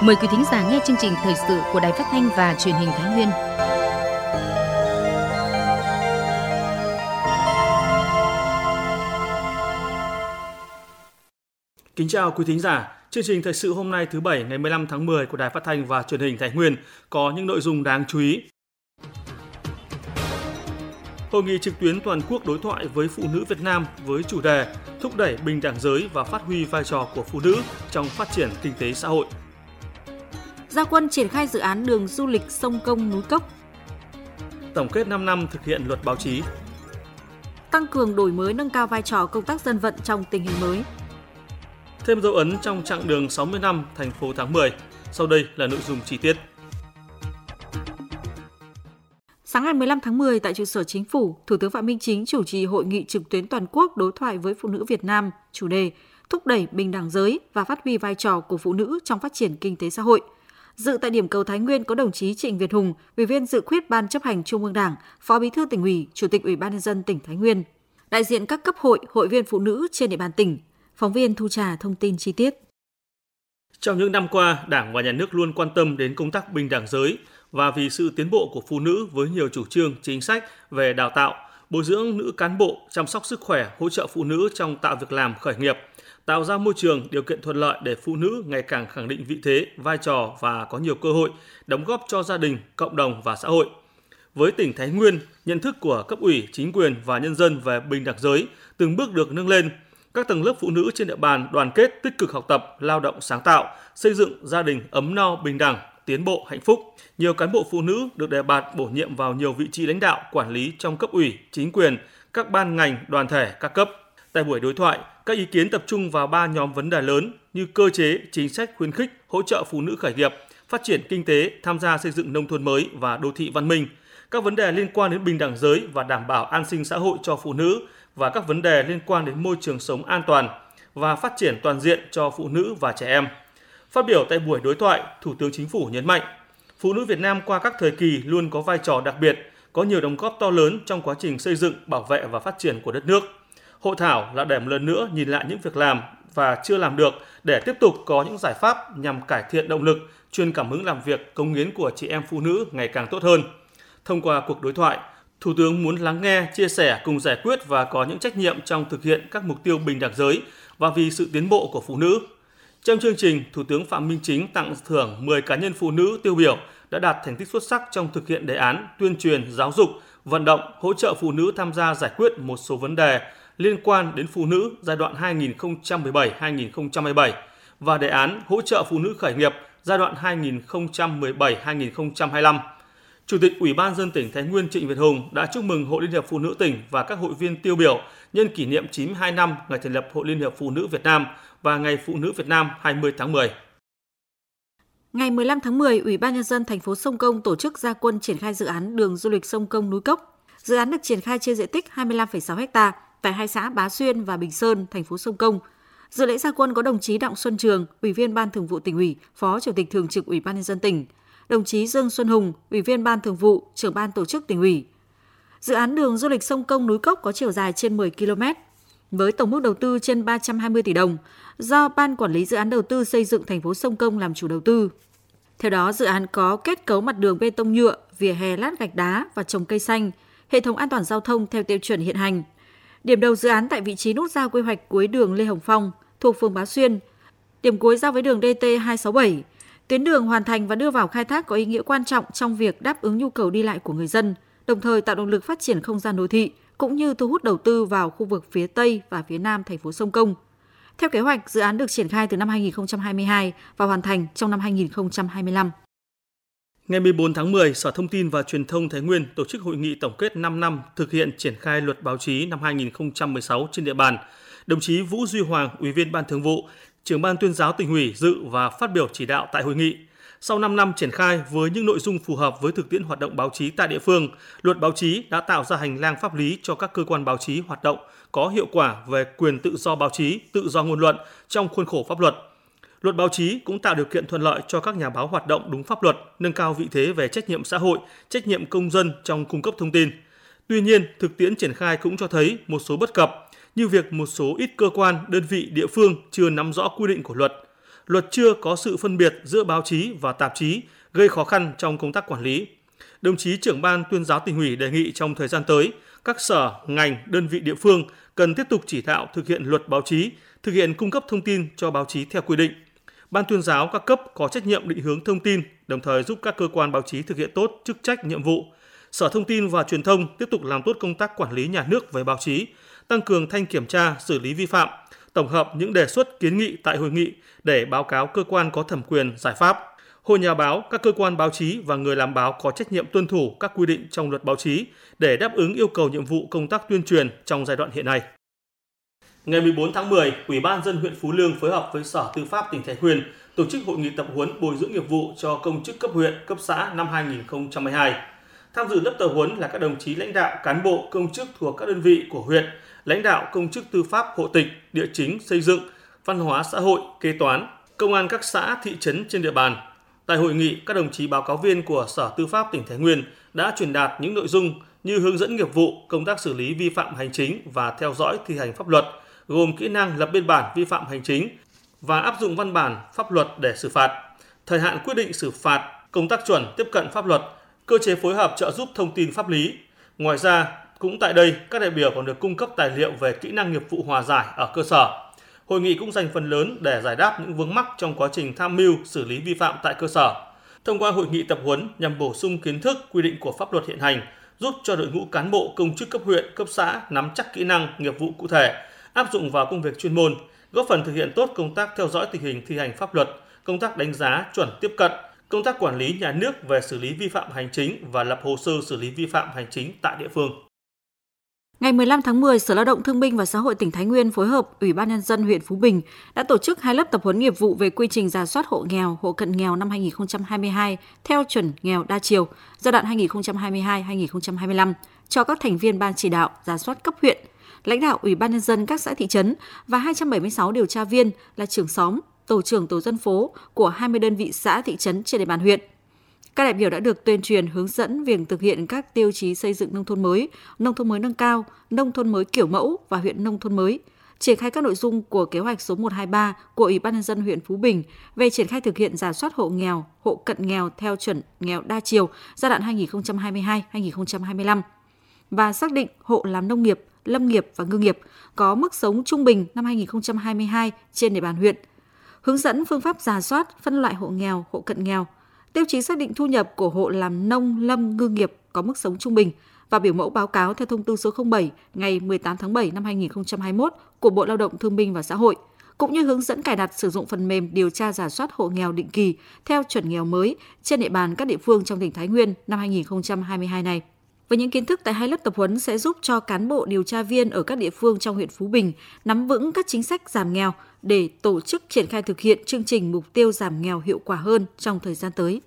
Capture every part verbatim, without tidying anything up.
Mời quý thính giả nghe chương trình thời sự của Đài Phát thanh và Truyền hình Thái Nguyên. Kính chào quý thính giả. Chương trình thời sự hôm nay thứ Bảy ngày mười lăm tháng mười của Đài Phát thanh và Truyền hình Thái Nguyên có những nội dung đáng chú ý. Hội nghị trực tuyến toàn quốc đối thoại với phụ nữ Việt Nam với chủ đề thúc đẩy bình đẳng giới và phát huy vai trò của phụ nữ trong phát triển kinh tế xã hội. Ra quân triển khai dự án đường du lịch sông Công núi Cốc. Tổng kết năm năm thực hiện luật báo chí. Tăng cường đổi mới nâng cao vai trò công tác dân vận trong tình hình mới. Thêm dấu ấn trong chặng đường sáu mươi năm thành phố tháng mười. Sau đây là nội dung chi tiết. Sáng ngày mười lăm tháng mười tại trụ sở Chính phủ, Thủ tướng Phạm Minh Chính chủ trì hội nghị trực tuyến toàn quốc đối thoại với phụ nữ Việt Nam, chủ đề thúc đẩy bình đẳng giới và phát huy vai trò của phụ nữ trong phát triển kinh tế xã hội. Dự tại điểm cầu Thái Nguyên có đồng chí Trịnh Việt Hùng, Ủy viên Dự khuyết Ban Chấp hành Trung ương Đảng, Phó Bí thư Tỉnh ủy, Chủ tịch Ủy ban nhân dân tỉnh Thái Nguyên, đại diện các cấp hội, hội viên phụ nữ trên địa bàn tỉnh. Phóng viên Thu Trà thông tin chi tiết. Trong những năm qua, Đảng và Nhà nước luôn quan tâm đến công tác bình đẳng giới và vì sự tiến bộ của phụ nữ với nhiều chủ trương, chính sách về đào tạo, bồi dưỡng nữ cán bộ, chăm sóc sức khỏe, hỗ trợ phụ nữ trong tạo việc làm khởi nghiệp, tạo ra môi trường, điều kiện thuận lợi để phụ nữ ngày càng khẳng định vị thế, vai trò và có nhiều cơ hội, đóng góp cho gia đình, cộng đồng và xã hội. Với tỉnh Thái Nguyên, nhận thức của cấp ủy, chính quyền và nhân dân về bình đẳng giới từng bước được nâng lên. Các tầng lớp phụ nữ trên địa bàn đoàn kết tích cực học tập, lao động sáng tạo, xây dựng gia đình ấm no bình đẳng, tiến bộ hạnh phúc. Nhiều cán bộ phụ nữ được đề bạt bổ nhiệm vào nhiều vị trí lãnh đạo, quản lý trong cấp ủy, chính quyền, các ban ngành, đoàn thể các cấp. Tại buổi đối thoại, các ý kiến tập trung vào ba nhóm vấn đề lớn như cơ chế, chính sách khuyến khích, hỗ trợ phụ nữ khởi nghiệp, phát triển kinh tế, tham gia xây dựng nông thôn mới và đô thị văn minh, các vấn đề liên quan đến bình đẳng giới và đảm bảo an sinh xã hội cho phụ nữ và các vấn đề liên quan đến môi trường sống an toàn và phát triển toàn diện cho phụ nữ và trẻ em. Phát biểu tại buổi đối thoại, Thủ tướng Chính phủ nhấn mạnh, phụ nữ Việt Nam qua các thời kỳ luôn có vai trò đặc biệt, có nhiều đóng góp to lớn trong quá trình xây dựng, bảo vệ và phát triển của đất nước. Hội thảo là để một lần nữa nhìn lại những việc làm và chưa làm được để tiếp tục có những giải pháp nhằm cải thiện động lực, truyền cảm hứng làm việc, cống hiến của chị em phụ nữ ngày càng tốt hơn. Thông qua cuộc đối thoại, Thủ tướng muốn lắng nghe, chia sẻ cùng giải quyết và có những trách nhiệm trong thực hiện các mục tiêu bình đẳng giới và vì sự tiến bộ của phụ nữ. Trong chương trình, Thủ tướng Phạm Minh Chính tặng thưởng mười cá nhân phụ nữ tiêu biểu đã đạt thành tích xuất sắc trong thực hiện đề án tuyên truyền, giáo dục, vận động, hỗ trợ phụ nữ tham gia giải quyết một số vấn đề liên quan đến phụ nữ giai đoạn hai nghìn không trăm mười bảy đến hai nghìn không trăm hai mươi bảy và đề án hỗ trợ phụ nữ khởi nghiệp giai đoạn hai nghìn không trăm mười bảy đến hai nghìn không trăm hai mươi lăm. Chủ tịch Ủy ban nhân dân tỉnh Thái Nguyên Trịnh Việt Hùng đã chúc mừng Hội Liên hiệp Phụ nữ tỉnh và các hội viên tiêu biểu nhân kỷ niệm chín mươi hai năm ngày thành lập Hội Liên hiệp Phụ nữ Việt Nam và Ngày Phụ nữ Việt Nam hai mươi tháng mười. Ngày mười lăm tháng mười, Ủy ban nhân dân thành phố Sông Công tổ chức ra quân triển khai dự án đường du lịch sông Công núi Cốc. Dự án được triển khai trên diện tích hai mươi lăm phẩy sáu héc ta tại hai xã Bá Xuyên và Bình Sơn, thành phố Sông Công. Dự lễ ra quân có đồng chí Đặng Xuân Trường, Ủy viên Ban Thường vụ Tỉnh ủy, Phó Chủ tịch Thường trực Ủy ban nhân dân tỉnh, đồng chí Dương Xuân Hùng, Ủy viên Ban Thường vụ, Trưởng ban Tổ chức Tỉnh ủy. Dự án đường du lịch sông Công núi Cốc có chiều dài trên mười ki lô mét, với tổng mức đầu tư trên ba trăm hai mươi tỷ đồng, do Ban Quản lý Dự án Đầu tư xây dựng thành phố Sông Công làm chủ đầu tư. Theo đó, dự án có kết cấu mặt đường bê tông nhựa, vỉa hè lát gạch đá và trồng cây xanh, hệ thống an toàn giao thông theo tiêu chuẩn hiện hành. Điểm đầu dự án tại vị trí nút giao quy hoạch cuối đường Lê Hồng Phong thuộc phường Bá Xuyên, điểm cuối giao với đường đê tê hai sáu bảy. Tuyến đường hoàn thành và đưa vào khai thác có ý nghĩa quan trọng trong việc đáp ứng nhu cầu đi lại của người dân, đồng thời tạo động lực phát triển không gian đô thị cũng như thu hút đầu tư vào khu vực phía Tây và phía Nam thành phố Sông Công. Theo kế hoạch, dự án được triển khai từ năm hai nghìn không trăm hai mươi hai và hoàn thành trong năm hai nghìn không trăm hai mươi lăm. Ngày mười bốn tháng mười, Sở Thông tin và Truyền thông Thái Nguyên tổ chức hội nghị tổng kết năm năm thực hiện triển khai luật báo chí năm hai nghìn không trăm mười sáu trên địa bàn. Đồng chí Vũ Duy Hoàng, Ủy viên Ban Thường vụ, Trưởng ban Tuyên giáo Tỉnh ủy dự và phát biểu chỉ đạo tại hội nghị. Sau năm năm triển khai với những nội dung phù hợp với thực tiễn hoạt động báo chí tại địa phương, luật báo chí đã tạo ra hành lang pháp lý cho các cơ quan báo chí hoạt động có hiệu quả về quyền tự do báo chí, tự do ngôn luận trong khuôn khổ pháp luật. Luật báo chí cũng tạo điều kiện thuận lợi cho các nhà báo hoạt động đúng pháp luật, nâng cao vị thế về trách nhiệm xã hội, trách nhiệm công dân trong cung cấp thông tin. Tuy nhiên, thực tiễn triển khai cũng cho thấy một số bất cập, như việc một số ít cơ quan, đơn vị địa phương chưa nắm rõ quy định của luật. Luật chưa có sự phân biệt giữa báo chí và tạp chí, gây khó khăn trong công tác quản lý. Đồng chí trưởng ban Tuyên giáo Tỉnh ủy đề nghị trong thời gian tới, các sở, ngành, đơn vị địa phương cần tiếp tục chỉ đạo thực hiện luật báo chí, thực hiện cung cấp thông tin cho báo chí theo quy định. Ban tuyên giáo các cấp có trách nhiệm định hướng thông tin, đồng thời giúp các cơ quan báo chí thực hiện tốt chức trách nhiệm vụ. Sở Thông tin và Truyền thông tiếp tục làm tốt công tác quản lý nhà nước về báo chí, tăng cường thanh kiểm tra, xử lý vi phạm, tổng hợp những đề xuất kiến nghị tại hội nghị để báo cáo cơ quan có thẩm quyền giải pháp. Hội nhà báo, các cơ quan báo chí và người làm báo có trách nhiệm tuân thủ các quy định trong luật báo chí để đáp ứng yêu cầu nhiệm vụ công tác tuyên truyền trong giai đoạn hiện nay. Ngày mười bốn tháng mười, Ủy ban nhân dân huyện Phú Lương phối hợp với Sở Tư pháp tỉnh Thái Nguyên tổ chức hội nghị tập huấn bồi dưỡng nghiệp vụ cho công chức cấp huyện, cấp xã năm hai nghìn không trăm hai mươi hai. Tham dự lớp tập huấn là các đồng chí lãnh đạo, cán bộ, công chức thuộc các đơn vị của huyện, lãnh đạo công chức tư pháp, hộ tịch, địa chính, xây dựng, văn hóa xã hội, kế toán, công an các xã, thị trấn trên địa bàn. Tại hội nghị, các đồng chí báo cáo viên của Sở Tư pháp tỉnh Thái Nguyên đã truyền đạt những nội dung như hướng dẫn nghiệp vụ, công tác xử lý vi phạm hành chính và theo dõi thi hành pháp luật, gồm kỹ năng lập biên bản vi phạm hành chính và áp dụng văn bản pháp luật để xử phạt, thời hạn quyết định xử phạt, công tác chuẩn tiếp cận pháp luật, cơ chế phối hợp trợ giúp thông tin pháp lý. Ngoài ra, cũng tại đây, các đại biểu còn được cung cấp tài liệu về kỹ năng nghiệp vụ hòa giải ở cơ sở. Hội nghị cũng dành phần lớn để giải đáp những vướng mắc trong quá trình tham mưu xử lý vi phạm tại cơ sở. Thông qua hội nghị tập huấn nhằm bổ sung kiến thức, quy định của pháp luật hiện hành, giúp cho đội ngũ cán bộ công chức cấp huyện, cấp xã nắm chắc kỹ năng, nghiệp vụ cụ thể, áp dụng vào công việc chuyên môn, góp phần thực hiện tốt công tác theo dõi tình hình thi hành pháp luật, công tác đánh giá chuẩn tiếp cận, công tác quản lý nhà nước về xử lý vi phạm hành chính và lập hồ sơ xử lý vi phạm hành chính tại địa phương. Ngày mười lăm tháng mười, Sở Lao động Thương binh và Xã hội tỉnh Thái Nguyên phối hợp Ủy ban nhân dân huyện Phú Bình đã tổ chức hai lớp tập huấn nghiệp vụ về quy trình rà soát hộ nghèo, hộ cận nghèo năm hai nghìn không trăm hai mươi hai theo chuẩn nghèo đa chiều giai đoạn hai nghìn không trăm hai mươi hai đến hai nghìn không trăm hai mươi lăm cho các thành viên ban chỉ đạo rà soát cấp huyện, lãnh đạo Ủy ban nhân dân các xã thị trấn và hai trăm bảy mươi sáu điều tra viên là trưởng xóm, tổ trưởng tổ dân phố của hai mươi đơn vị xã thị trấn trên địa bàn huyện. Các đại biểu đã được tuyên truyền hướng dẫn việc thực hiện các tiêu chí xây dựng nông thôn mới, nông thôn mới nâng cao, nông thôn mới kiểu mẫu và huyện nông thôn mới, triển khai các nội dung của kế hoạch số một trăm hai mươi ba của Ủy ban nhân dân huyện Phú Bình về triển khai thực hiện rà soát hộ nghèo, hộ cận nghèo theo chuẩn nghèo đa chiều giai đoạn hai nghìn không trăm hai mươi hai đến hai nghìn không trăm hai mươi lăm và xác định hộ làm nông nghiệp, lâm nghiệp và ngư nghiệp có mức sống trung bình năm hai nghìn không trăm hai mươi hai trên địa bàn huyện. Hướng dẫn phương pháp rà soát, phân loại hộ nghèo, hộ cận nghèo, tiêu chí xác định thu nhập của hộ làm nông, lâm, ngư nghiệp có mức sống trung bình và biểu mẫu báo cáo theo thông tư số không bảy ngày mười tám tháng bảy năm hai nghìn không trăm hai mươi mốt của Bộ Lao động Thương binh và Xã hội, cũng như hướng dẫn cài đặt sử dụng phần mềm điều tra rà soát hộ nghèo định kỳ theo chuẩn nghèo mới trên địa bàn các địa phương trong tỉnh Thái Nguyên năm hai nghìn không trăm hai mươi hai này. Với những kiến thức tại hai lớp tập huấn sẽ giúp cho cán bộ điều tra viên ở các địa phương trong huyện Phú Bình nắm vững các chính sách giảm nghèo để tổ chức triển khai thực hiện chương trình mục tiêu giảm nghèo hiệu quả hơn trong thời gian tới.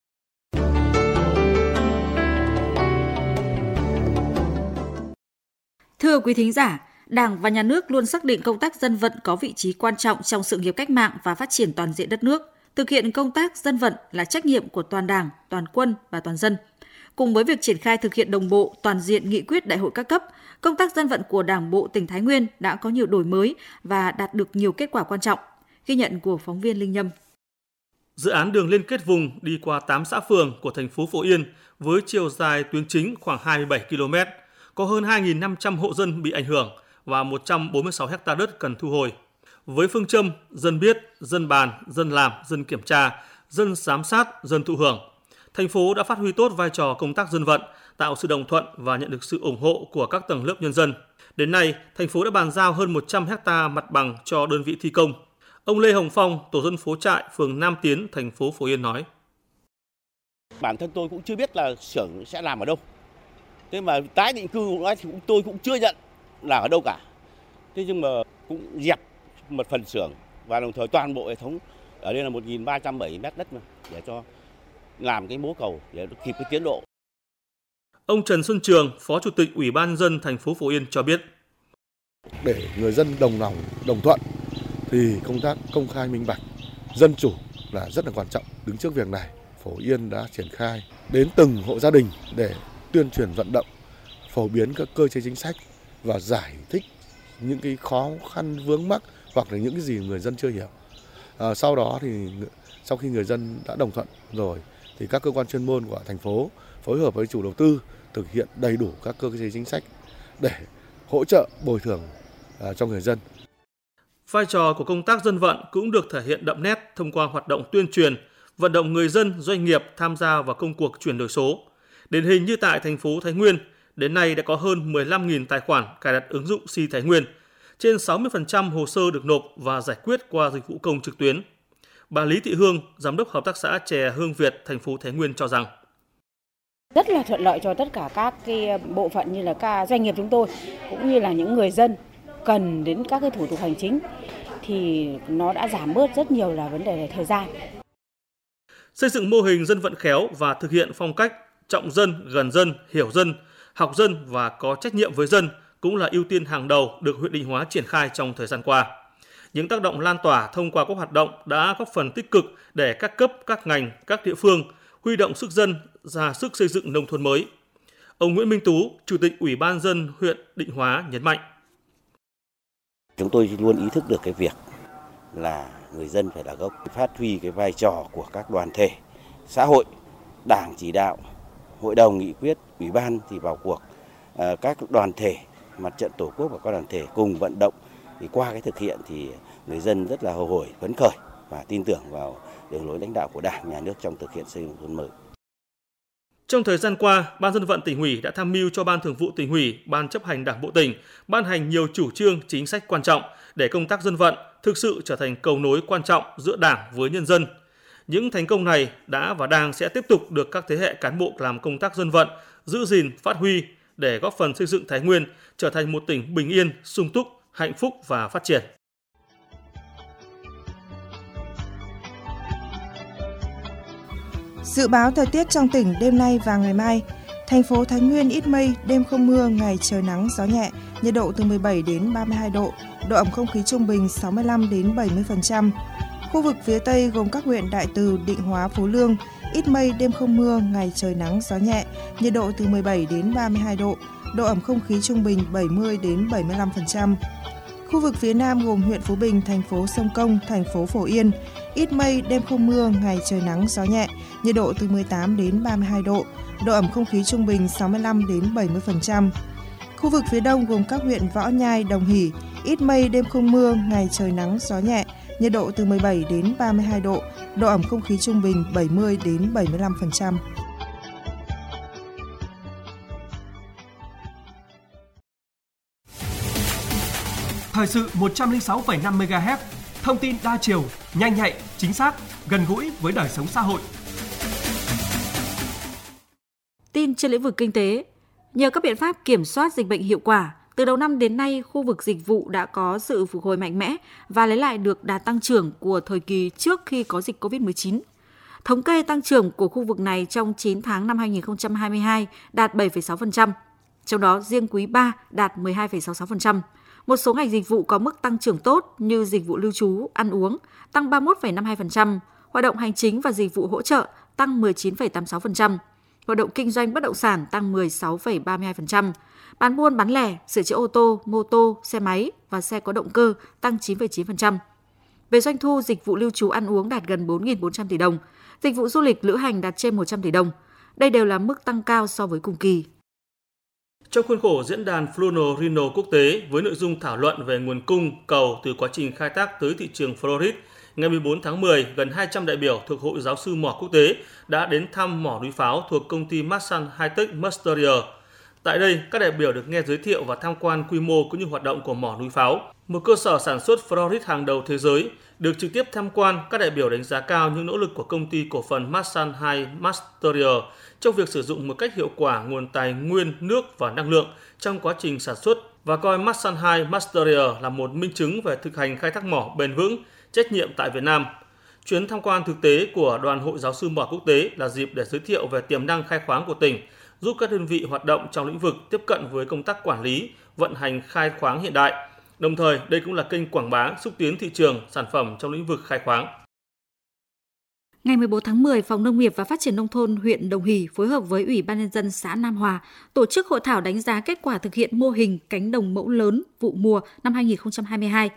Thưa quý thính giả, Đảng và Nhà nước luôn xác định công tác dân vận có vị trí quan trọng trong sự nghiệp cách mạng và phát triển toàn diện đất nước. Thực hiện công tác dân vận là trách nhiệm của toàn Đảng, toàn quân và toàn dân. Cùng với việc triển khai thực hiện đồng bộ toàn diện nghị quyết đại hội các cấp, công tác dân vận của Đảng bộ tỉnh Thái Nguyên đã có nhiều đổi mới và đạt được nhiều kết quả quan trọng. Ghi nhận của phóng viên Linh Nhâm. Dự án đường liên kết vùng đi qua tám xã phường của thành phố Phổ Yên với chiều dài tuyến chính khoảng hai mươi bảy ki lô mét, có hơn hai nghìn năm trăm hộ dân bị ảnh hưởng và một trăm bốn mươi sáu héc ta đất cần thu hồi. Với phương châm dân biết, dân bàn, dân làm, dân kiểm tra, dân giám sát, dân thụ hưởng, thành phố đã phát huy tốt vai trò công tác dân vận, tạo sự đồng thuận và nhận được sự ủng hộ của các tầng lớp nhân dân. Đến nay, thành phố đã bàn giao hơn một trăm héc ta mặt bằng cho đơn vị thi công. Ông Lê Hồng Phong, tổ dân phố Trại, phường Nam Tiến, thành phố Phổ Yên nói: Bản thân tôi cũng chưa biết là xưởng sẽ làm ở đâu. Thế mà tái định cư thì tôi cũng chưa nhận là ở đâu cả. Thế nhưng mà cũng dẹp một phần xưởng và đồng thời toàn bộ hệ thống ở đây là một nghìn ba trăm bảy mươi mét đất mà để cho làm cái mố cầu để kịp cái tiến độ. Ông Trần Xuân Trường, Phó Chủ tịch Ủy ban nhân dân thành phố Phổ Yên cho biết: Để người dân đồng lòng, đồng thuận thì công tác công khai minh bạch, dân chủ là rất là quan trọng. Đứng trước việc này, Phổ Yên đã triển khai đến từng hộ gia đình để tuyên truyền vận động, phổ biến các cơ chế chính sách và giải thích những cái khó khăn vướng mắc hoặc là những cái gì người dân chưa hiểu. À, sau đó thì sau khi người dân đã đồng thuận rồi thì các cơ quan chuyên môn của thành phố phối hợp với chủ đầu tư thực hiện đầy đủ các cơ chế chính sách để hỗ trợ bồi thường à, cho người dân. Vai trò của công tác dân vận cũng được thể hiện đậm nét thông qua hoạt động tuyên truyền, vận động người dân, doanh nghiệp tham gia vào công cuộc chuyển đổi số. Điển hình như tại thành phố Thái Nguyên, đến nay đã có hơn mười lăm nghìn tài khoản cài đặt ứng dụng Si Thái Nguyên. Trên sáu mươi phần trăm hồ sơ được nộp và giải quyết qua dịch vụ công trực tuyến. Bà Lý Thị Hương, Giám đốc Hợp tác xã chè Hương Việt, thành phố Thái Nguyên cho rằng rất là thuận lợi cho tất cả các cái bộ phận như là các doanh nghiệp chúng tôi cũng như là những người dân cần đến các cái thủ tục hành chính thì nó đã giảm bớt rất nhiều là vấn đề về thời gian. Xây dựng mô hình dân vận khéo và thực hiện phong cách trọng dân, gần dân, hiểu dân, học dân và có trách nhiệm với dân cũng là ưu tiên hàng đầu được huyện Định Hóa triển khai trong thời gian qua. Những tác động lan tỏa thông qua các hoạt động đã góp phần tích cực để các cấp, các ngành, các địa phương huy động sức dân ra sức xây dựng nông thôn mới. Ông Nguyễn Minh Tú, Chủ tịch Ủy ban nhân dân huyện Định Hóa nhấn mạnh. Chúng tôi luôn ý thức được cái việc là người dân phải là gốc, phát huy cái vai trò của các đoàn thể, xã hội, đảng chỉ đạo, hội đồng nghị quyết, ủy ban thì vào cuộc, à, các đoàn thể, mặt trận tổ quốc và các đoàn thể cùng vận động. Thì qua cái thực hiện thì người dân rất là hồ hởi, phấn khởi và tin tưởng vào đường lối lãnh đạo của Đảng, Nhà nước trong thực hiện xây dựng nông thôn mới. Trong thời gian qua, Ban Dân vận Tỉnh ủy đã tham mưu cho Ban Thường vụ Tỉnh ủy, Ban Chấp hành Đảng bộ tỉnh ban hành nhiều chủ trương, chính sách quan trọng để công tác dân vận thực sự trở thành cầu nối quan trọng giữa Đảng với nhân dân. Những thành công này đã và đang sẽ tiếp tục được các thế hệ cán bộ làm công tác dân vận giữ gìn, phát huy để góp phần xây dựng Thái Nguyên trở thành một tỉnh bình yên, sung túc, hạnh phúc và phát triển. Dự báo thời tiết trong tỉnh đêm nay và ngày mai. Thành phố Thái Nguyên ít mây, đêm không mưa, ngày trời nắng, gió nhẹ, nhiệt độ từ mười bảy đến ba mươi hai độ, độ ẩm không khí trung bình sáu mươi lăm đến bảy mươi phần trăm. Khu vực phía Tây gồm các huyện Đại Từ, Định Hóa, Phú Lương, ít mây, đêm không mưa, ngày trời nắng, gió nhẹ, nhiệt độ từ mười bảy đến ba mươi hai độ, độ ẩm không khí trung bình bảy mươi đến bảy mươi lăm phần trăm. Khu vực phía Nam gồm huyện Phú Bình, thành phố Sông Công, thành phố Phổ Yên, ít mây, đêm không mưa, ngày trời nắng, gió nhẹ, nhiệt độ từ mười tám đến ba mươi hai độ, độ ẩm không khí trung bình sáu mươi lăm đến bảy mươi phần trăm. Khu vực phía Đông gồm các huyện Võ Nhai, Đồng Hỷ, ít mây, đêm không mưa, ngày trời nắng, gió nhẹ, nhiệt độ từ mười bảy đến ba mươi hai độ, độ ẩm không khí trung bình bảy mươi đến bảy mươi lăm phần trăm. Thời sự một trăm lẻ sáu phẩy năm mê ga héc, thông tin đa chiều, nhanh nhạy, chính xác, gần gũi với đời sống xã hội. Tin trên lĩnh vực kinh tế. Nhờ các biện pháp kiểm soát dịch bệnh hiệu quả, từ đầu năm đến nay, khu vực dịch vụ đã có sự phục hồi mạnh mẽ và lấy lại được đà tăng trưởng của thời kỳ trước khi có dịch covid mười chín. Thống kê tăng trưởng của khu vực này trong chín tháng năm hai nghìn không trăm hai mươi hai đạt bảy phẩy sáu phần trăm, trong đó riêng quý ba đạt mười hai phẩy sáu mươi sáu phần trăm. Một số ngành dịch vụ có mức tăng trưởng tốt như dịch vụ lưu trú, ăn uống tăng ba mươi mốt phẩy năm mươi hai phần trăm, hoạt động hành chính và dịch vụ hỗ trợ tăng mười chín phẩy tám mươi sáu phần trăm, hoạt động kinh doanh bất động sản tăng mười sáu phẩy ba mươi hai phần trăm, bán buôn bán lẻ, sửa chữa ô tô, mô tô, xe máy và xe có động cơ tăng chín phẩy chín phần trăm. Về doanh thu, dịch vụ lưu trú ăn uống đạt gần bốn nghìn bốn trăm tỷ đồng, dịch vụ du lịch lữ hành đạt trên một trăm tỷ đồng. Đây đều là mức tăng cao so với cùng kỳ. Trong khuôn khổ diễn đàn Fluno Rhino quốc tế với nội dung thảo luận về nguồn cung, cầu từ quá trình khai thác tới thị trường Florid, ngày mười bốn tháng mười, gần hai trăm đại biểu thuộc Hội Giáo sư mỏ quốc tế đã đến thăm mỏ núi pháo thuộc công ty Masan Hightech Masteria. Tại đây, các đại biểu được nghe giới thiệu và tham quan quy mô cũng như hoạt động của mỏ núi pháo, một cơ sở sản xuất Florid hàng đầu thế giới. Được trực tiếp tham quan, các đại biểu đánh giá cao những nỗ lực của công ty cổ phần Masan Hightech Masteria trong việc sử dụng một cách hiệu quả nguồn tài nguyên, nước và năng lượng trong quá trình sản xuất và coi Masan Hightech Masteria là một minh chứng về thực hành khai thác mỏ bền vững, trách nhiệm tại Việt Nam. Chuyến tham quan thực tế của Đoàn Hội Giáo sư mỏ quốc tế là dịp để giới thiệu về tiềm năng khai khoáng của tỉnh, giúp các đơn vị hoạt động trong lĩnh vực tiếp cận với công tác quản lý, vận hành khai khoáng hiện đại. Đồng thời, đây cũng là kênh quảng bá, xúc tiến thị trường, sản phẩm trong lĩnh vực khai khoáng. Ngày mười bốn tháng mười, Phòng Nông nghiệp và Phát triển Nông thôn huyện Đồng Hỷ phối hợp với Ủy ban Nhân dân xã Nam Hòa tổ chức hội thảo đánh giá kết quả thực hiện mô hình cánh đồng mẫu lớn vụ mùa năm hai nghìn không trăm hai mươi hai.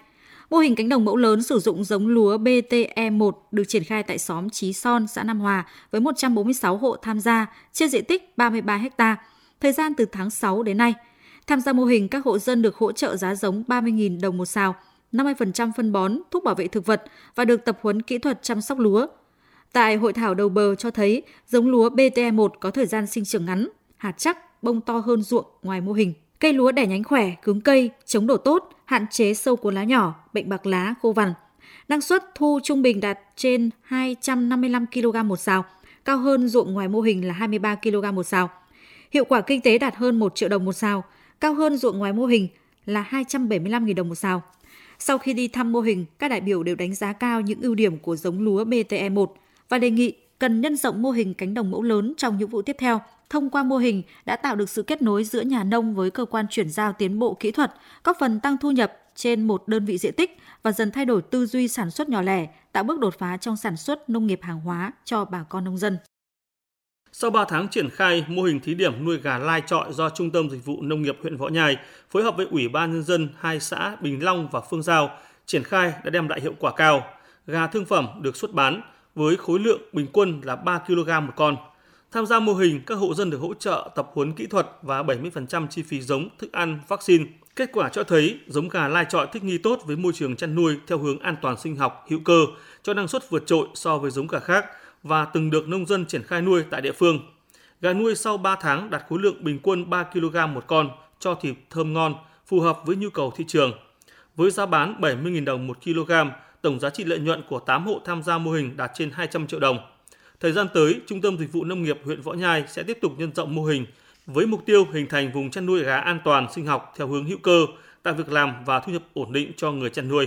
Mô hình cánh đồng mẫu lớn sử dụng giống lúa B T E một được triển khai tại xóm Chí Son, xã Nam Hòa với một trăm bốn mươi sáu hộ tham gia trên diện tích ba mươi ba héc ta, thời gian từ tháng sáu đến nay. Tham gia mô hình, các hộ dân được hỗ trợ giá giống ba mươi nghìn đồng một sào, năm mươi phần trăm phân bón, thuốc bảo vệ thực vật và được tập huấn kỹ thuật chăm sóc lúa. Tại hội thảo đầu bờ cho thấy giống lúa B T E một có thời gian sinh trưởng ngắn, hạt chắc, bông to hơn ruộng ngoài mô hình. Cây lúa đẻ nhánh khỏe, cứng cây, chống đổ tốt, hạn chế sâu cuốn lá nhỏ, bệnh bạc lá, khô vằn. Năng suất thu trung bình đạt trên hai trăm năm mươi lăm ki lô gam một sào, cao hơn ruộng ngoài mô hình là hai mươi ba ki lô gam một sào. Hiệu quả kinh tế đạt hơn một triệu đồng một sào, cao hơn ruộng ngoài mô hình là hai trăm bảy mươi lăm nghìn đồng một sào. Sau khi đi thăm mô hình, các đại biểu đều đánh giá cao những ưu điểm của giống lúa B T E một và đề nghị cần nhân rộng mô hình cánh đồng mẫu lớn trong những vụ tiếp theo. Thông qua mô hình đã tạo được sự kết nối giữa nhà nông với cơ quan chuyển giao tiến bộ kỹ thuật, góp phần tăng thu nhập trên một đơn vị diện tích và dần thay đổi tư duy sản xuất nhỏ lẻ, tạo bước đột phá trong sản xuất nông nghiệp hàng hóa cho bà con nông dân. Sau ba tháng triển khai, mô hình thí điểm nuôi gà lai chọi do Trung tâm Dịch vụ Nông nghiệp huyện Võ Nhai phối hợp với Ủy ban Nhân dân hai xã Bình Long và Phương Giao triển khai đã đem lại hiệu quả cao. Gà thương phẩm được xuất bán với khối lượng bình quân là ba ki lô gam một con. Tham gia mô hình, các hộ dân được hỗ trợ tập huấn kỹ thuật và bảy mươi phần trăm chi phí giống, thức ăn, vaccine. Kết quả cho thấy giống gà lai chọi thích nghi tốt với môi trường chăn nuôi theo hướng an toàn sinh học, hữu cơ, cho năng suất vượt trội so với giống gà khác và từng được nông dân triển khai nuôi tại địa phương. Gà nuôi sau ba tháng đạt khối lượng bình quân ba ki lô gam một con, cho thịt thơm ngon, phù hợp với nhu cầu thị trường. Với giá bán bảy mươi nghìn đồng một kg, tổng giá trị lợi nhuận của tám hộ tham gia mô hình đạt trên hai trăm triệu đồng. Thời gian tới, Trung tâm Dịch vụ Nông nghiệp huyện Võ Nhai sẽ tiếp tục nhân rộng mô hình với mục tiêu hình thành vùng chăn nuôi gà an toàn sinh học theo hướng hữu cơ, tạo việc làm và thu nhập ổn định cho người chăn nuôi.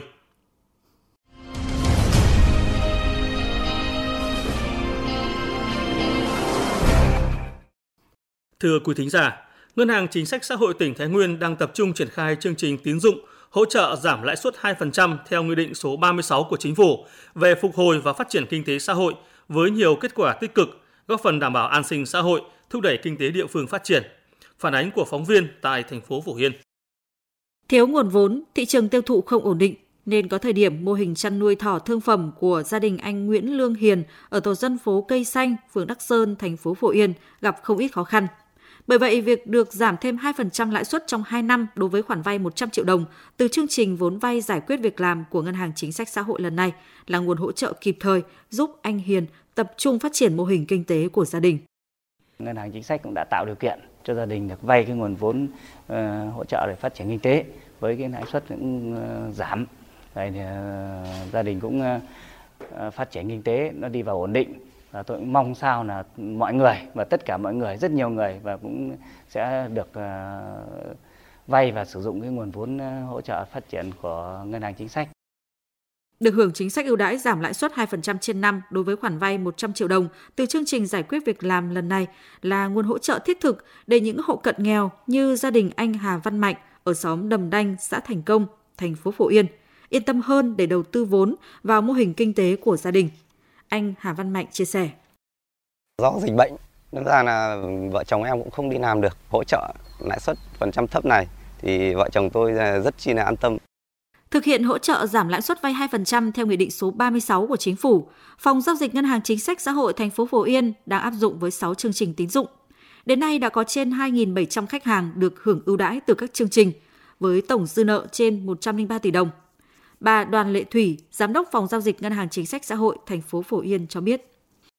Thưa quý thính giả, Ngân hàng Chính sách Xã hội tỉnh Thái Nguyên đang tập trung triển khai chương trình tín dụng hỗ trợ giảm lãi suất hai phần trăm theo Nghị định số ba mươi sáu của Chính phủ về phục hồi và phát triển kinh tế xã hội với nhiều kết quả tích cực, góp phần đảm bảo an sinh xã hội, thúc đẩy kinh tế địa phương phát triển. Phản ánh của phóng viên tại thành phố Phổ Yên. Thiếu nguồn vốn, thị trường tiêu thụ không ổn định nên có thời điểm mô hình chăn nuôi thỏ thương phẩm của gia đình anh Nguyễn Lương Hiền ở tổ dân phố Cây Xanh, phường Đắc Sơn, thành phố Phổ Yên gặp không ít khó khăn. Bởi vậy, việc được giảm thêm hai phần trăm lãi suất trong hai năm đối với khoản vay một trăm triệu đồng từ chương trình vốn vay giải quyết việc làm của Ngân hàng Chính sách Xã hội lần này là nguồn hỗ trợ kịp thời giúp anh Hiền tập trung phát triển mô hình kinh tế của gia đình. Ngân hàng Chính sách cũng đã tạo điều kiện cho gia đình được vay cái nguồn vốn uh, hỗ trợ để phát triển kinh tế với cái lãi suất cũng uh, giảm. Vậy thì uh, gia đình cũng uh, phát triển kinh tế nó đi vào ổn định. Và tôi cũng mong sao là mọi người và tất cả mọi người, rất nhiều người và cũng sẽ được uh, vay và sử dụng cái nguồn vốn uh, hỗ trợ phát triển của Ngân hàng Chính sách. Được hưởng chính sách ưu đãi giảm lãi suất hai phần trăm trên năm đối với khoản vay một trăm triệu đồng từ chương trình giải quyết việc làm lần này là nguồn hỗ trợ thiết thực để những hộ cận nghèo như gia đình anh Hà Văn Mạnh ở xóm Đầm Đanh, xã Thành Công, thành phố Phổ Yên yên tâm hơn để đầu tư vốn vào mô hình kinh tế của gia đình. Anh Hà Văn Mạnh chia sẻ. Do dịch bệnh, nên ra là vợ chồng em cũng không đi làm được. Hỗ trợ lãi suất phần trăm thấp này thì vợ chồng tôi rất chi là an tâm. Thực hiện hỗ trợ giảm lãi suất vay hai phần trăm theo Nghị định số ba mươi sáu của Chính phủ, Phòng Giao dịch Ngân hàng Chính sách Xã hội thành phố Phổ Yên đang áp dụng với sáu chương trình tín dụng. Đến nay đã có trên hai nghìn bảy trăm khách hàng được hưởng ưu đãi từ các chương trình, với tổng dư nợ trên một trăm lẻ ba tỷ đồng. Bà Đoàn Lệ Thủy, Giám đốc Phòng Giao dịch Ngân hàng Chính sách Xã hội thành phố Phổ Yên cho biết.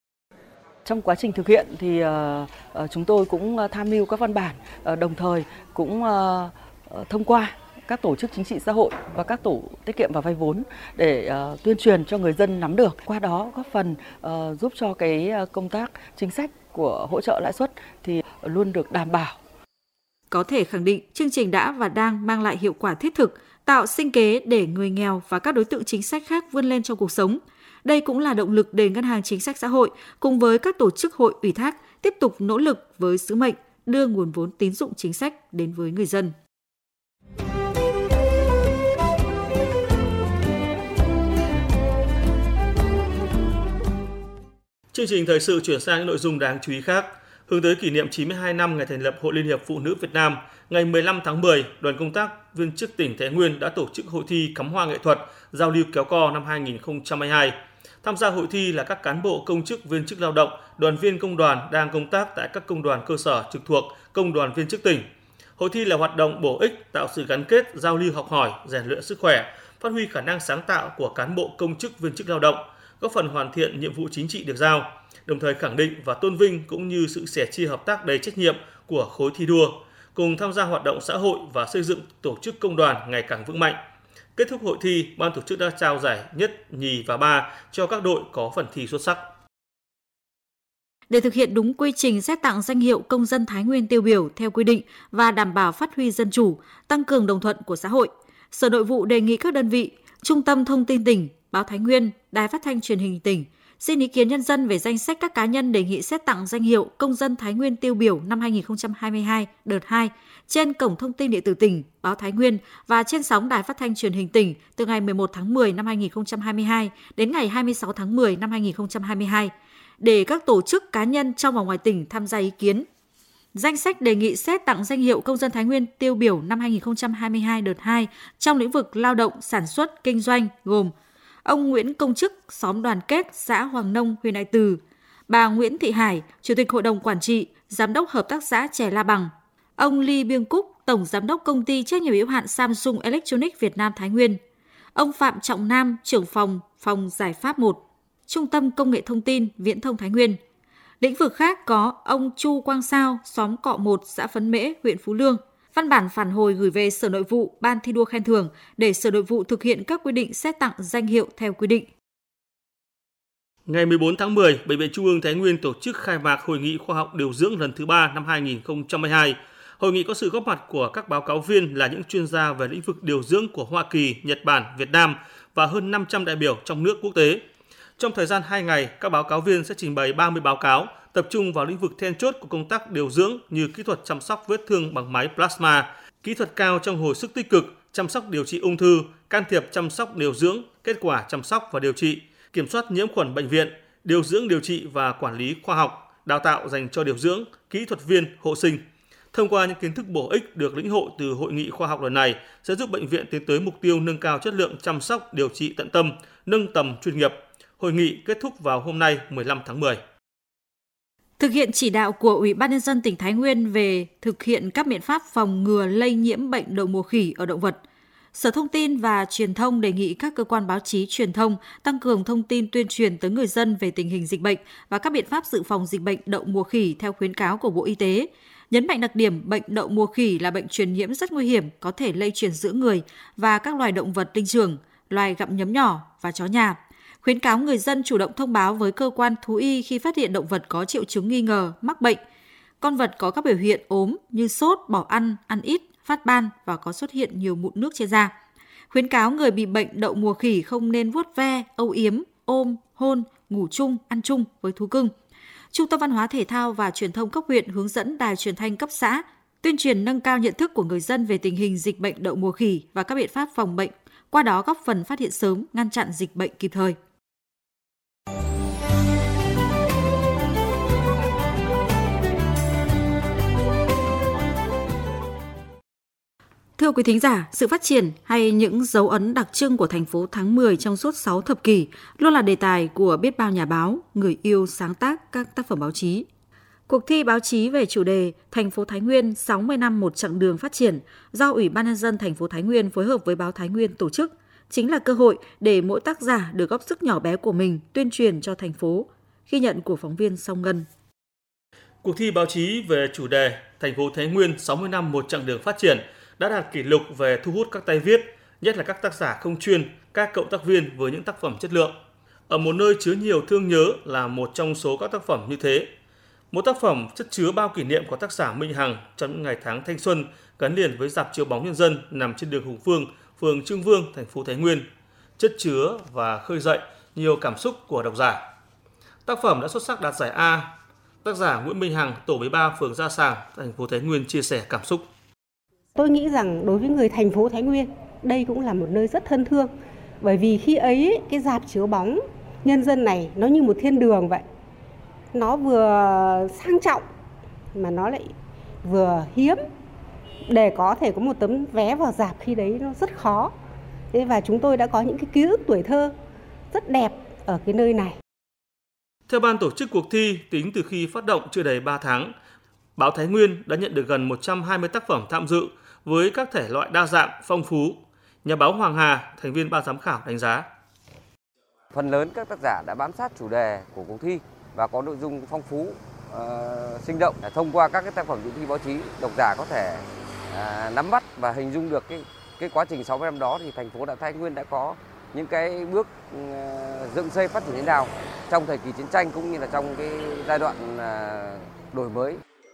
Trong quá trình thực hiện thì uh, chúng tôi cũng tham mưu các văn bản, uh, đồng thời cũng uh, thông qua các tổ chức chính trị xã hội và các tổ tiết kiệm và vay vốn để uh, tuyên truyền cho người dân nắm được. Qua đó góp phần uh, giúp cho cái công tác chính sách của hỗ trợ lãi suất thì luôn được đảm bảo. Có thể khẳng định chương trình đã và đang mang lại hiệu quả thiết thực, tạo sinh kế để người nghèo và các đối tượng chính sách khác vươn lên trong cuộc sống. Đây cũng là động lực để Ngân hàng Chính sách Xã hội cùng với các tổ chức hội ủy thác tiếp tục nỗ lực với sứ mệnh đưa nguồn vốn tín dụng chính sách đến với người dân. Chương trình thời sự chuyển sang những nội dung đáng chú ý khác. Hướng tới kỷ niệm chín mươi hai năm ngày thành lập Hội Liên hiệp Phụ nữ Việt Nam, ngày mười lăm tháng mười, đoàn công tác viên chức tỉnh Thái Nguyên đã tổ chức hội thi cắm hoa nghệ thuật giao lưu kéo co năm hai nghìn không trăm hai mươi hai. Tham gia hội thi là các cán bộ công chức viên chức lao động, đoàn viên công đoàn đang công tác tại các công đoàn cơ sở trực thuộc Công đoàn viên chức tỉnh. Hội thi là hoạt động bổ ích, tạo sự gắn kết, giao lưu học hỏi, rèn luyện sức khỏe, phát huy khả năng sáng tạo của cán bộ công chức viên chức lao động, góp phần hoàn thiện nhiệm vụ chính trị được giao, đồng thời khẳng định và tôn vinh cũng như sự sẻ chia hợp tác đầy trách nhiệm của khối thi đua, cùng tham gia hoạt động xã hội và xây dựng tổ chức công đoàn ngày càng vững mạnh. Kết thúc hội thi, ban tổ chức đã trao giải nhất, nhì và ba cho các đội có phần thi xuất sắc. Để thực hiện đúng quy trình xét tặng danh hiệu công dân Thái Nguyên tiêu biểu theo quy định và đảm bảo phát huy dân chủ, tăng cường đồng thuận của xã hội, Sở Nội vụ đề nghị các đơn vị, Trung tâm Thông tin tỉnh, Báo Thái Nguyên, Đài Phát thanh Truyền hình tỉnh xin ý kiến nhân dân về danh sách các cá nhân đề nghị xét tặng danh hiệu công dân Thái Nguyên tiêu biểu năm hai nghìn không trăm hai mươi hai đợt hai trên cổng thông tin điện tử tỉnh, Báo Thái Nguyên và trên sóng Đài Phát thanh Truyền hình tỉnh từ ngày mười một tháng mười năm hai nghìn không trăm hai mươi hai đến ngày hai mươi sáu tháng mười năm hai nghìn không trăm hai mươi hai để các tổ chức cá nhân trong và ngoài tỉnh tham gia ý kiến. Danh sách đề nghị xét tặng danh hiệu công dân Thái Nguyên tiêu biểu năm hai nghìn không trăm hai mươi hai đợt hai trong lĩnh vực lao động, sản xuất, kinh doanh gồm ông Nguyễn Công Chức, xóm Đoàn Kết, xã Hoàng Nông, huyện Đại Từ; bà Nguyễn Thị Hải, Chủ tịch Hội đồng Quản trị, Giám đốc Hợp tác xã Chè La Bằng; ông Ly Biêng Cúc, Tổng Giám đốc Công ty trách nhiệm hữu hạn Samsung Electronics Việt Nam Thái Nguyên; ông Phạm Trọng Nam, trưởng phòng, phòng Giải pháp một, Trung tâm Công nghệ Thông tin, Viễn thông Thái Nguyên. Lĩnh vực khác có ông Chu Quang Sao, xóm Cọ một, xã Phấn Mễ, huyện Phú Lương. Văn bản phản hồi gửi về Sở Nội vụ, Ban thi đua khen thưởng để Sở Nội vụ thực hiện các quy định xét tặng danh hiệu theo quy định. Ngày mười bốn tháng mười, Bệnh viện Trung ương Thái Nguyên tổ chức khai mạc Hội nghị khoa học điều dưỡng lần thứ ba năm hai nghìn không trăm hai mươi hai. Hội nghị có sự góp mặt của các báo cáo viên là những chuyên gia về lĩnh vực điều dưỡng của Hoa Kỳ, Nhật Bản, Việt Nam và hơn năm trăm đại biểu trong nước quốc tế. Trong thời gian hai ngày, các báo cáo viên sẽ trình bày ba mươi báo cáo, tập trung vào lĩnh vực then chốt của công tác điều dưỡng như kỹ thuật chăm sóc vết thương bằng máy plasma, kỹ thuật cao trong hồi sức tích cực, chăm sóc điều trị ung thư, can thiệp chăm sóc điều dưỡng, kết quả chăm sóc và điều trị, kiểm soát nhiễm khuẩn bệnh viện, điều dưỡng điều trị và quản lý khoa học, đào tạo dành cho điều dưỡng, kỹ thuật viên, hộ sinh. Thông qua những kiến thức bổ ích được lĩnh hội từ hội nghị khoa học lần này sẽ giúp bệnh viện tiến tới mục tiêu nâng cao chất lượng chăm sóc điều trị tận tâm, nâng tầm chuyên nghiệp. Hội nghị kết thúc vào hôm nay mười lăm tháng mười. Thực hiện chỉ đạo của Ủy ban Nhân dân tỉnh Thái Nguyên về thực hiện các biện pháp phòng ngừa lây nhiễm bệnh đậu mùa khỉ ở động vật, Sở Thông tin và Truyền thông đề nghị các cơ quan báo chí truyền thông tăng cường thông tin tuyên truyền tới người dân về tình hình dịch bệnh và các biện pháp dự phòng dịch bệnh đậu mùa khỉ theo khuyến cáo của Bộ Y tế. Nhấn mạnh đặc điểm bệnh đậu mùa khỉ là bệnh truyền nhiễm rất nguy hiểm, có thể lây truyền giữa người và các loài động vật linh trưởng, loài gặm nhấm nhỏ và chó nhà. Khuyến cáo người dân chủ động thông báo với cơ quan thú y khi phát hiện động vật có triệu chứng nghi ngờ mắc bệnh. Con vật có các biểu hiện ốm như sốt, bỏ ăn, ăn ít, phát ban và có xuất hiện nhiều mụn nước trên da. Khuyến cáo người bị bệnh đậu mùa khỉ không nên vuốt ve, âu yếm, ôm, hôn, ngủ chung, ăn chung với thú cưng. Trung tâm Văn hóa Thể thao và Truyền thông cấp huyện hướng dẫn đài truyền thanh cấp xã tuyên truyền nâng cao nhận thức của người dân về tình hình dịch bệnh đậu mùa khỉ và các biện pháp phòng bệnh, qua đó góp phần phát hiện sớm, ngăn chặn dịch bệnh kịp thời. Thưa quý thính giả, sự phát triển hay những dấu ấn đặc trưng của thành phố tháng mười trong suốt sáu thập kỷ luôn là đề tài của biết bao nhà báo, người yêu sáng tác các tác phẩm báo chí. Cuộc thi báo chí về chủ đề Thành phố Thái Nguyên sáu mươi năm một chặng đường phát triển do Ủy ban Nhân dân thành phố Thái Nguyên phối hợp với báo Thái Nguyên tổ chức chính là cơ hội để mỗi tác giả được góp sức nhỏ bé của mình tuyên truyền cho thành phố. Ghi nhận của phóng viên Song Ngân. Cuộc thi báo chí về chủ đề Thành phố Thái Nguyên sáu mươi năm một chặng đường phát triển đã đạt kỷ lục về thu hút các tay viết, nhất là các tác giả không chuyên, các cộng tác viên với những tác phẩm chất lượng. Ở một nơi chứa nhiều thương nhớ là một trong số các tác phẩm như thế. Một tác phẩm chất chứa bao kỷ niệm của tác giả Minh Hằng trong những ngày tháng thanh xuân gắn liền với rạp chiếu bóng nhân dân nằm trên đường Hùng Vương, phường Trương Vương, thành phố Thái Nguyên, chất chứa và khơi dậy nhiều cảm xúc của độc giả. Tác phẩm đã xuất sắc đạt giải A. Tác giả Nguyễn Minh Hằng, tổ mười ba, phường Gia Sàng, thành phố Thái Nguyên chia sẻ cảm xúc. Tôi nghĩ rằng đối với người thành phố Thái Nguyên, đây cũng là một nơi rất thân thương. Bởi vì khi ấy, cái rạp chiếu bóng nhân dân này nó như một thiên đường vậy. Nó vừa sang trọng, mà nó lại vừa hiếm, để có thể có một tấm vé vào rạp khi đấy nó rất khó. Thế và chúng tôi đã có những cái ký ức tuổi thơ rất đẹp ở cái nơi này. Theo ban tổ chức cuộc thi, tính từ khi phát động chưa đầy ba tháng, báo Thái Nguyên đã nhận được gần một trăm hai mươi tác phẩm tham dự với các thể loại đa dạng, phong phú. Nhà báo Hoàng Hà, thành viên ban giám khảo đánh giá. Phần lớn các tác giả đã bám sát chủ đề của cuộc thi và có nội dung phong phú, uh, sinh động. Thông qua các cái tác phẩm dự thi báo chí, độc giả có thể uh, nắm bắt và hình dung được cái cái quá trình sáu mươi năm đó thì thành phố Thái Nguyên đã có những cái bước uh, dựng xây phát triển thế nào trong thời kỳ chiến tranh cũng như là trong cái giai đoạn uh, đổi mới.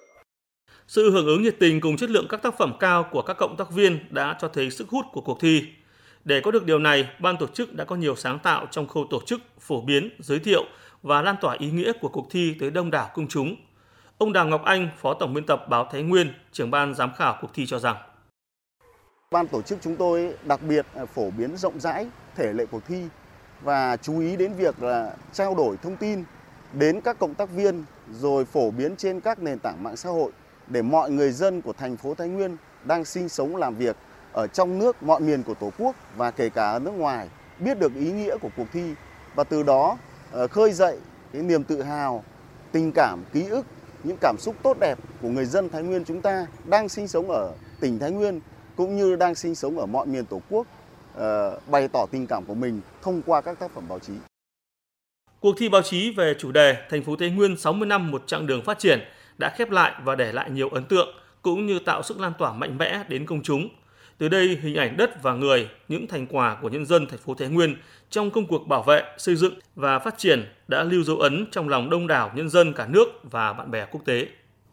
Sự hưởng ứng nhiệt tình cùng chất lượng các tác phẩm cao của các cộng tác viên đã cho thấy sức hút của cuộc thi. Để có được điều này, ban tổ chức đã có nhiều sáng tạo trong khâu tổ chức, phổ biến, giới thiệu và lan tỏa ý nghĩa của cuộc thi tới đông đảo công chúng. Ông Đào Ngọc Anh, Phó Tổng biên tập báo Thái Nguyên, trưởng ban giám khảo cuộc thi cho rằng: Ban tổ chức chúng tôi đặc biệt phổ biến rộng rãi thể lệ cuộc thi và chú ý đến việc là trao đổi thông tin đến các cộng tác viên rồi phổ biến trên các nền tảng mạng xã hội để mọi người dân của thành phố Thái Nguyên đang sinh sống làm việc ở trong nước mọi miền của Tổ quốc và kể cả ở nước ngoài biết được ý nghĩa của cuộc thi và từ đó khơi dậy cái niềm tự hào, tình cảm, ký ức, những cảm xúc tốt đẹp của người dân Thái Nguyên chúng ta đang sinh sống ở tỉnh Thái Nguyên cũng như đang sinh sống ở mọi miền Tổ quốc, uh, bày tỏ tình cảm của mình thông qua các tác phẩm báo chí. Cuộc thi báo chí về chủ đề Thành phố Thái Nguyên sáu mươi năm một chặng đường phát triển đã khép lại và để lại nhiều ấn tượng cũng như tạo sức lan tỏa mạnh mẽ đến công chúng. Từ đây, hình ảnh đất và người, những thành quả của nhân dân thành phố Thái Nguyên trong công cuộc bảo vệ, xây dựng và phát triển đã lưu dấu ấn trong lòng đông đảo nhân dân cả nước và bạn bè quốc tế.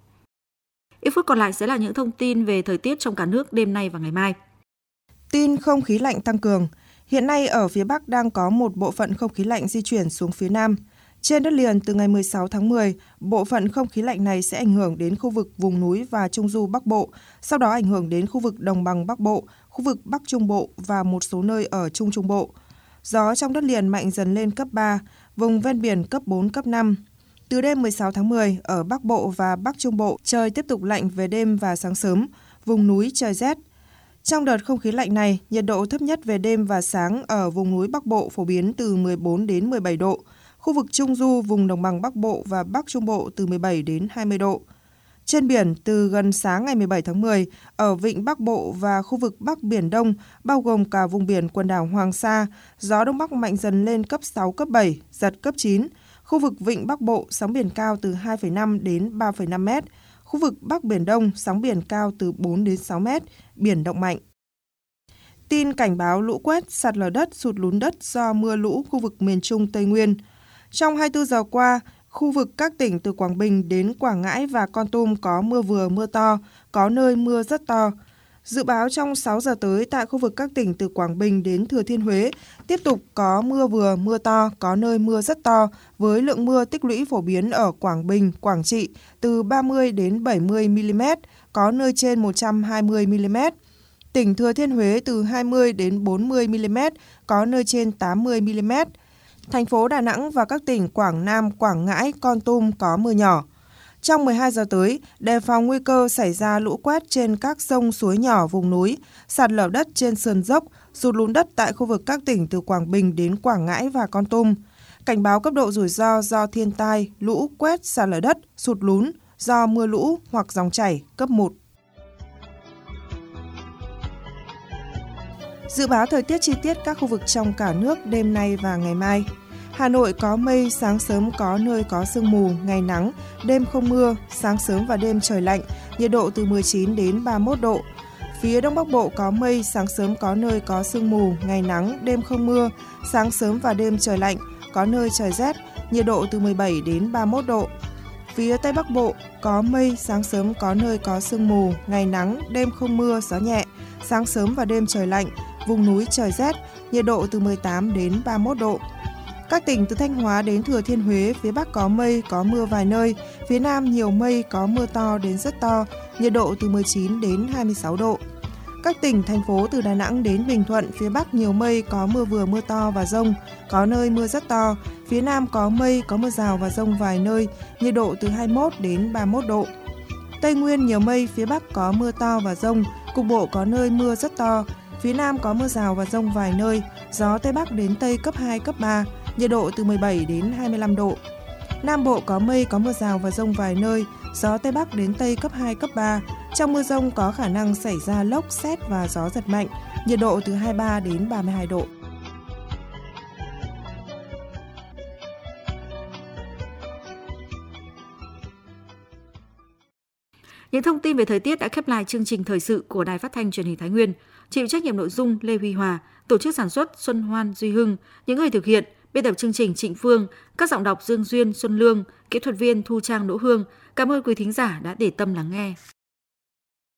Ít phút còn lại sẽ là những thông tin về thời tiết trong cả nước đêm nay và ngày mai. Tin không khí lạnh tăng cường. Hiện nay ở phía Bắc đang có một bộ phận không khí lạnh di chuyển xuống phía Nam. Trên đất liền từ ngày mười sáu tháng mười, bộ phận không khí lạnh này sẽ ảnh hưởng đến khu vực vùng núi và Trung du Bắc Bộ, sau đó ảnh hưởng đến khu vực Đồng bằng Bắc Bộ, khu vực Bắc Trung Bộ và một số nơi ở Trung Trung Bộ. Gió trong đất liền mạnh dần lên cấp ba, vùng ven biển cấp bốn, cấp năm. Từ đêm mười sáu tháng mười, ở Bắc Bộ và Bắc Trung Bộ, trời tiếp tục lạnh về đêm và sáng sớm, vùng núi trời rét. Trong đợt không khí lạnh này, nhiệt độ thấp nhất về đêm và sáng ở vùng núi Bắc Bộ phổ biến từ mười bốn đến mười bảy độ, khu vực Trung Du, vùng Đồng bằng Bắc Bộ và Bắc Trung Bộ từ mười bảy đến hai mươi độ. Trên biển, từ gần sáng ngày mười bảy tháng mười, ở vịnh Bắc Bộ và khu vực Bắc Biển Đông, bao gồm cả vùng biển quần đảo Hoàng Sa, gió Đông Bắc mạnh dần lên cấp sáu, cấp bảy, giật cấp chín. Khu vực vịnh Bắc Bộ, sóng biển cao từ hai phẩy năm đến ba phẩy năm mét. Khu vực Bắc Biển Đông, sóng biển cao từ bốn đến sáu mét, biển động mạnh. Tin cảnh báo lũ quét, sạt lở đất, sụt lún đất do mưa lũ khu vực miền Trung Tây Nguyên. Trong hai mươi tư giờ qua, khu vực các tỉnh từ Quảng Bình đến Quảng Ngãi và Kon Tum có mưa vừa mưa to, có nơi mưa rất to. Dự báo trong sáu giờ tới tại khu vực các tỉnh từ Quảng Bình đến Thừa Thiên Huế tiếp tục có mưa vừa mưa to, có nơi mưa rất to với lượng mưa tích lũy phổ biến ở Quảng Bình, Quảng Trị từ ba mươi đến bảy mươi mi-li-mét, có nơi trên một trăm hai mươi mi-li-mét. Tỉnh Thừa Thiên Huế từ hai mươi đến bốn mươi mi-li-mét, có nơi trên tám mươi mi-li-mét. Thành phố Đà Nẵng và các tỉnh Quảng Nam, Quảng Ngãi, Kon Tum có mưa nhỏ. Trong mười hai giờ tới, đề phòng nguy cơ xảy ra lũ quét trên các sông suối nhỏ vùng núi, sạt lở đất trên sườn dốc, sụt lún đất tại khu vực các tỉnh từ Quảng Bình đến Quảng Ngãi và Kon Tum. Cảnh báo cấp độ rủi ro do thiên tai, lũ quét, sạt lở đất, sụt lún do mưa lũ hoặc dòng chảy cấp một. Dự báo thời tiết chi tiết các khu vực trong cả nước đêm nay và ngày mai. Hà Nội có mây, sáng sớm có nơi có sương mù, ngày nắng, đêm không mưa, sáng sớm và đêm trời lạnh, nhiệt độ từ mười chín đến ba mươi mốt độ. Phía Đông Bắc Bộ có mây, sáng sớm có nơi có sương mù, ngày nắng, đêm không mưa, sáng sớm và đêm trời lạnh, có nơi trời rét, nhiệt độ từ mười bảy đến ba mươi mốt độ. Phía Tây Bắc Bộ có mây, sáng sớm có nơi có sương mù, ngày nắng, đêm không mưa, gió nhẹ, sáng sớm và đêm trời lạnh, vùng núi trời rét, nhiệt độ từ mười tám đến ba mươi mốt độ. Các tỉnh từ Thanh Hóa đến Thừa Thiên Huế, phía Bắc có mây, có mưa vài nơi, phía Nam nhiều mây, có mưa to đến rất to, nhiệt độ từ mười chín đến hai mươi sáu độ. Các tỉnh, thành phố từ Đà Nẵng đến Bình Thuận, phía Bắc nhiều mây, có mưa vừa mưa to và dông, có nơi mưa rất to, phía Nam có mây, có mưa rào và dông vài nơi, nhiệt độ từ hai mươi mốt đến ba mươi mốt độ. Tây Nguyên nhiều mây, phía Bắc có mưa to và dông, cục bộ có nơi mưa rất to. Phía Nam có mưa rào và dông vài nơi, gió Tây Bắc đến Tây cấp hai, cấp ba, nhiệt độ từ mười bảy đến hai mươi lăm độ. Nam Bộ có mây, có mưa rào và dông vài nơi, gió Tây Bắc đến Tây cấp hai, cấp ba. Trong mưa dông có khả năng xảy ra lốc, sét và gió giật mạnh, nhiệt độ từ hai mươi ba đến ba mươi hai độ. Những thông tin về thời tiết đã khép lại chương trình thời sự của Đài Phát thanh Truyền hình Thái Nguyên. Chịu trách nhiệm nội dung Lê Huy Hòa, tổ chức sản xuất Xuân Hoan, Duy Hưng, những người thực hiện biên tập chương trình Trịnh Phương, các giọng đọc Dương Duyên, Xuân Lương, kỹ thuật viên Thu Trang, Đỗ Hương. Cảm ơn quý thính giả đã để tâm lắng nghe.